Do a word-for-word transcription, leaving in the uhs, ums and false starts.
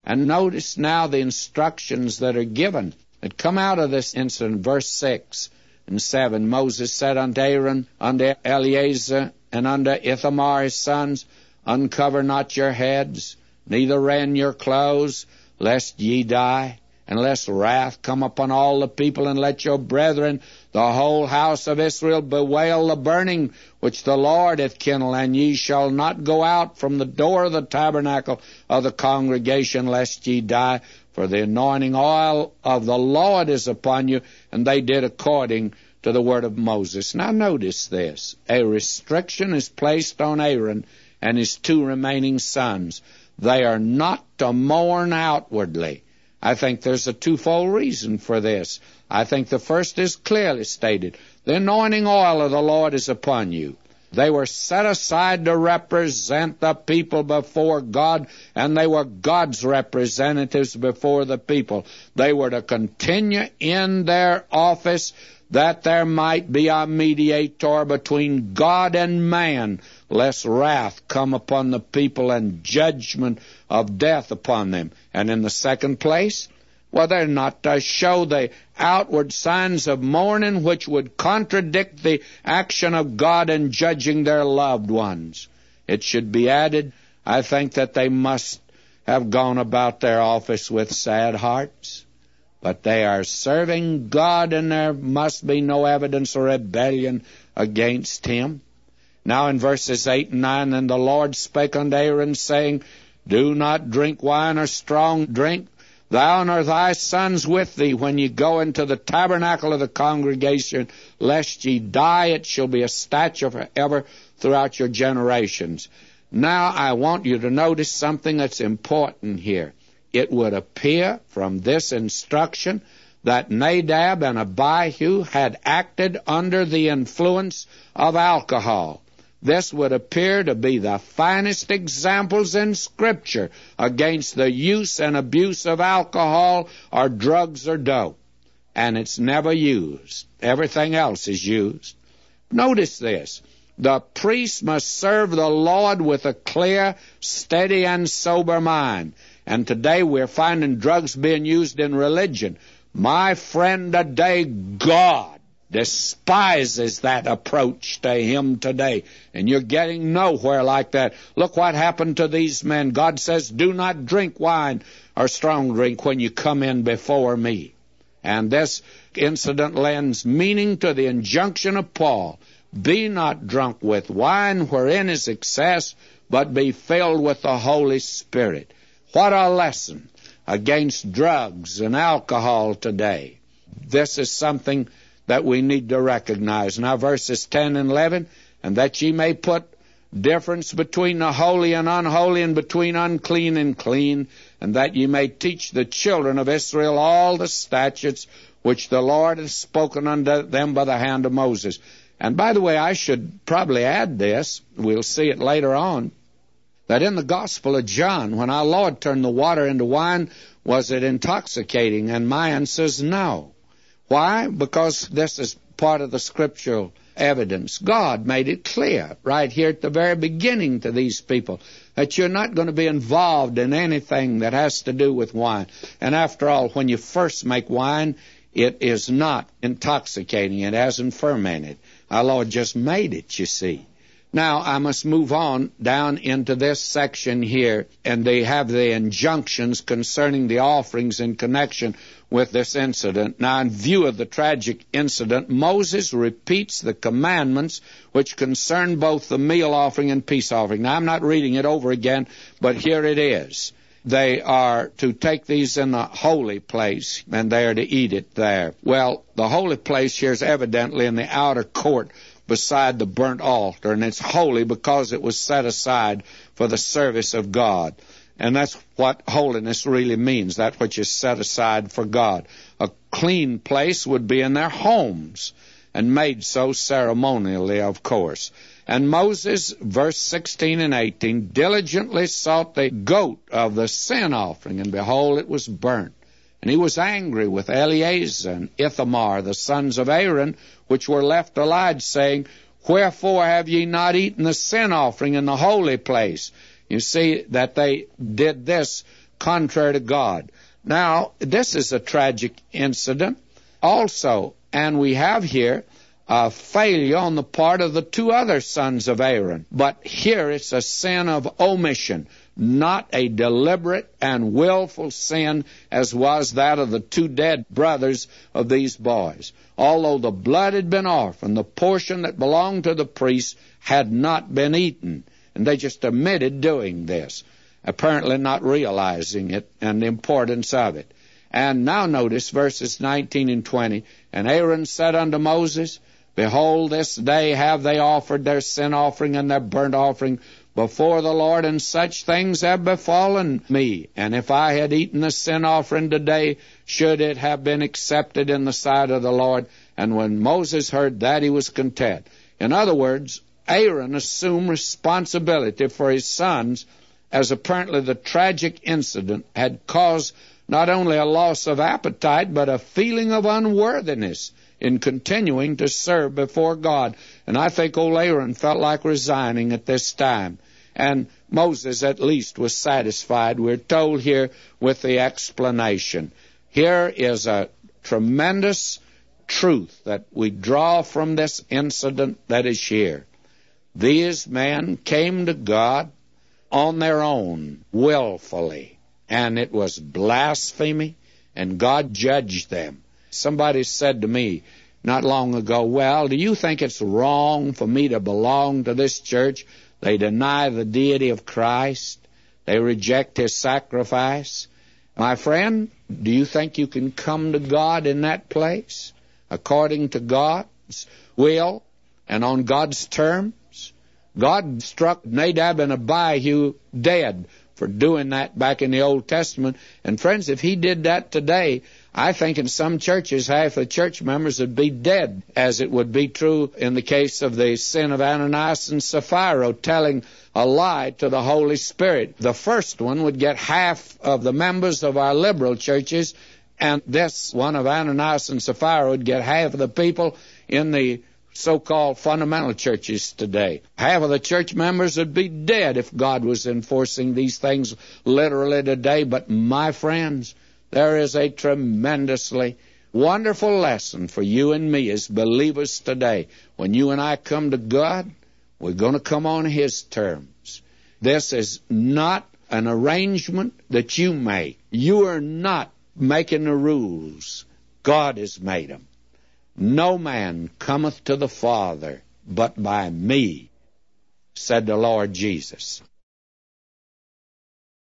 And notice now the instructions that are given that come out of this incident. Verse six and seven, Moses said unto Aaron, unto Eleazar, and unto Ithamar his sons, uncover not your heads, neither rend your clothes, lest ye die, and lest wrath come upon all the people, and let your brethren, the whole house of Israel, bewail the burning which the Lord hath kindled, and ye shall not go out from the door of the tabernacle of the congregation, lest ye die, for the anointing oil of the Lord is upon you. And they did according to the word of Moses. Now notice this. A restriction is placed on Aaron and his two remaining sons. They are not to mourn outwardly. I think there's a twofold reason for this. I think the first is clearly stated. The anointing oil of the Lord is upon you. They were set aside to represent the people before God, and they were God's representatives before the people. They were to continue in their office, that there might be a mediator between God and man, lest wrath come upon the people and judgment of death upon them. And in the second place, well, they're not to show the outward signs of mourning which would contradict the action of God in judging their loved ones. It should be added, I think, that they must have gone about their office with sad hearts. But they are serving God, and there must be no evidence of rebellion against Him. Now in verses eight and nine, and the Lord spake unto Aaron, saying, do not drink wine or strong drink, thou nor thy sons with thee, when ye go into the tabernacle of the congregation, lest ye die. It shall be a statute forever throughout your generations. Now I want you to notice something that's important here. It would appear from this instruction that Nadab and Abihu had acted under the influence of alcohol. This would appear to be the finest examples in Scripture against the use and abuse of alcohol or drugs or dope. And it's never used. Everything else is used. Notice this. The priest must serve the Lord with a clear, steady, and sober mind. And today we're finding drugs being used in religion. My friend, today God despises that approach to Him today. And you're getting nowhere like that. Look what happened to these men. God says, do not drink wine or strong drink when you come in before me. And this incident lends meaning to the injunction of Paul. Be not drunk with wine wherein is excess, but be filled with the Holy Spirit. What a lesson against drugs and alcohol today. This is something that we need to recognize. Now verses ten and eleven, and that ye may put difference between the holy and unholy, and between unclean and clean, and that ye may teach the children of Israel all the statutes which the Lord hath spoken unto them by the hand of Moses. And by the way, I should probably add this, we'll see it later on, that in the Gospel of John, when our Lord turned the water into wine, was it intoxicating? And my answer is no. Why? Because this is part of the scriptural evidence. God made it clear right here at the very beginning to these people that you're not going to be involved in anything that has to do with wine. And after all, when you first make wine, it is not intoxicating. It hasn't fermented. Our Lord just made it, you see. Now, I must move on down into this section here, and they have the injunctions concerning the offerings in connection with this incident. Now, in view of the tragic incident, Moses repeats the commandments which concern both the meal offering and peace offering. Now, I'm not reading it over again, but here it is. They are to take these in the holy place, and they are to eat it there. Well, the holy place here is evidently in the outer court beside the burnt altar, and it's holy because it was set aside for the service of God. And that's what holiness really means, that which is set aside for God. A clean place would be in their homes, and made so ceremonially, of course. And Moses, verse sixteen and eighteen, diligently sought the goat of the sin offering, and behold, it was burnt. And he was angry with Eleazar and Ithamar, the sons of Aaron, which were left alive, saying, wherefore have ye not eaten the sin offering in the holy place? You see that they did this contrary to God. Now, this is a tragic incident also, and we have here a failure on the part of the two other sons of Aaron. But here it's a sin of omission, not a deliberate and willful sin as was that of the two dead brothers of these boys. Although the blood had been offered, the portion that belonged to the priest had not been eaten. And they just omitted doing this, apparently not realizing it and the importance of it. And now notice verses nineteen and twenty. And Aaron said unto Moses, Behold, this day have they offered their sin offering and their burnt offering before the Lord, and such things have befallen me. And if I had eaten the sin offering today, should it have been accepted in the sight of the Lord? And when Moses heard that, he was content. In other words, Aaron assumed responsibility for his sons, as apparently the tragic incident had caused not only a loss of appetite, but a feeling of unworthiness in continuing to serve before God. And I think old Aaron felt like resigning at this time. And Moses at least was satisfied. We're told here with the explanation. Here is a tremendous truth that we draw from this incident that is here. These men came to God on their own, willfully, and it was blasphemy, and God judged them. Somebody said to me not long ago, well, do you think it's wrong for me to belong to this church? They deny the deity of Christ. They reject His sacrifice. My friend, do you think you can come to God in that place according to God's will and on God's terms? God struck Nadab and Abihu dead for doing that back in the Old Testament. And friends, if He did that today, I think in some churches half the church members would be dead, as it would be true in the case of the sin of Ananias and Sapphira, telling a lie to the Holy Spirit. The first one would get half of the members of our liberal churches, and this one of Ananias and Sapphira would get half of the people in the so-called fundamental churches today. Half of the church members would be dead if God was enforcing these things literally today. But my friends, there is a tremendously wonderful lesson for you and me as believers today. When you and I come to God, we're going to come on His terms. This is not an arrangement that you make. You are not making the rules. God has made them. No man cometh to the Father but by me, said the Lord Jesus.